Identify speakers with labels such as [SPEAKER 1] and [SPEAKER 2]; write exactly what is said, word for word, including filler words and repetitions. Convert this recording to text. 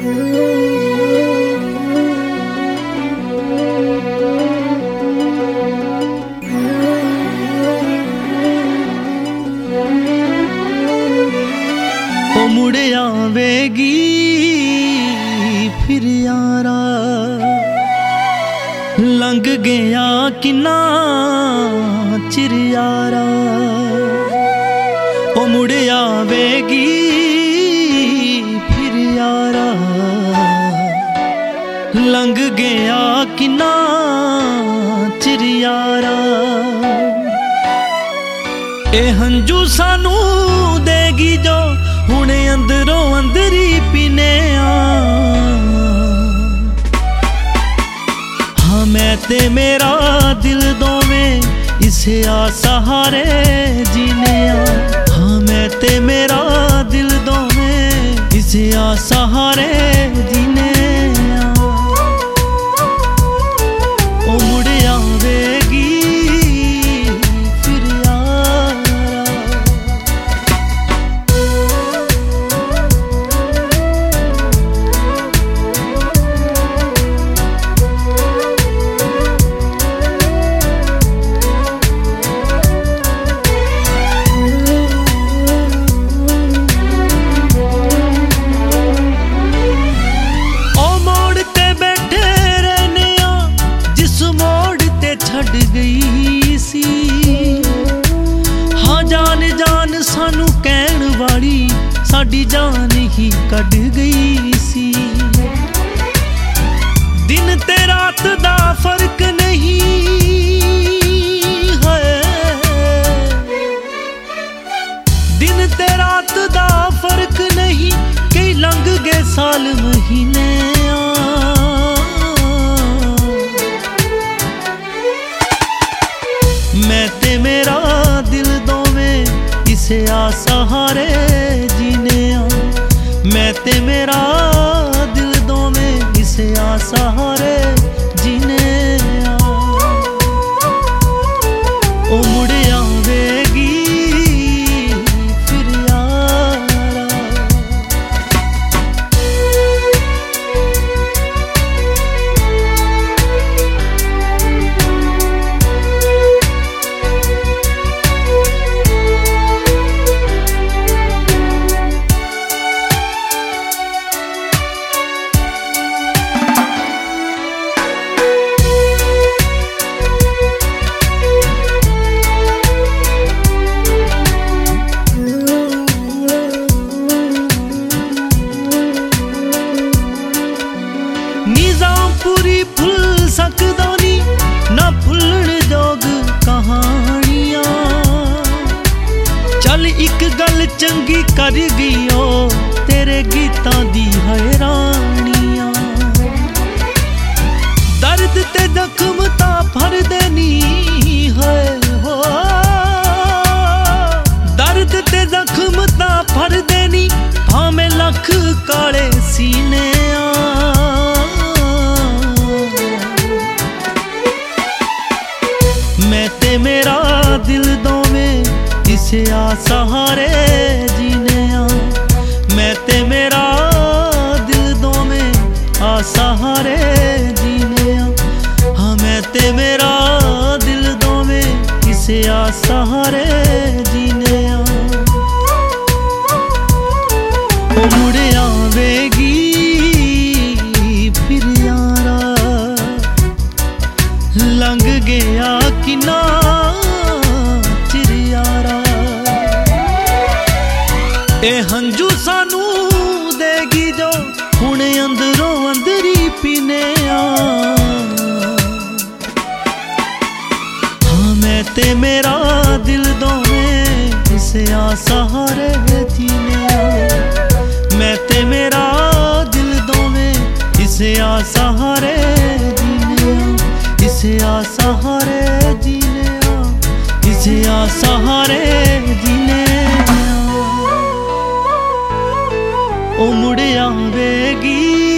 [SPEAKER 1] मुड़ आवेगी फिर यारा, लंघ गया किन्ना चिर यारा। ओ मुड़ आवेगी फिर यारा, लंघ गया किन्ना चिर यारा। ए हंजू सानू देगी जो हुणे अंदरों अंदरी पीने आ। हाँ मैं ते मेरा दिल दोवें इस सहारे जीने आ। हाँ मैं ते मेरा दिल दोवें इस सहारे जीने आ। ओ मुड़ आवेगी सानू कहण वाली साडी जान ही कढ़ गई सी। दिन ते रात दा फर्क नहीं है, दिन ते रात दा फर्क नहीं, कई लंघ गए साल महीने आ। मैं ते मेरा दिल दोवें इस सहारे जीने आ। मैं ते मेरा दिल दोवें इस सहारे जीने आ। ओ मुड़ आवेगी फिर यारा। पूरी भुल सकदा नी ना भुलण जोग कहानियां। चल एक गल चंगी कर गईओ तेरे गीतां दी हैरानियां। दर्द ते जख्म तां भर देनी है हो, दर्द ते जख्म तां भर देनी, भावें लख काले सीने आ। मैं ते मेरा दिल दोवें इस सहारे जीने आ। मैं ते मेरा दिल दोवें आ सहारे जीने आ। हाँ मैं ते मेरा दिल दोवें इस सहारे जीने आ। ओ मुड़ आवेगी फिर यारा, लंघ गया किन्ना चिर यारा। ए हंजू सानू देगी जो हुणे अंदरों अंदरी पीने आ। हाँ मैं ते मेरा दिल दोवें इस सहारे जीने आ। मैं ते मेरा दिल दोवें इस सहारे जीने आ। इस सहारे जीने आ, इस सहारे जीने आ। ओ मुड़ आवेगी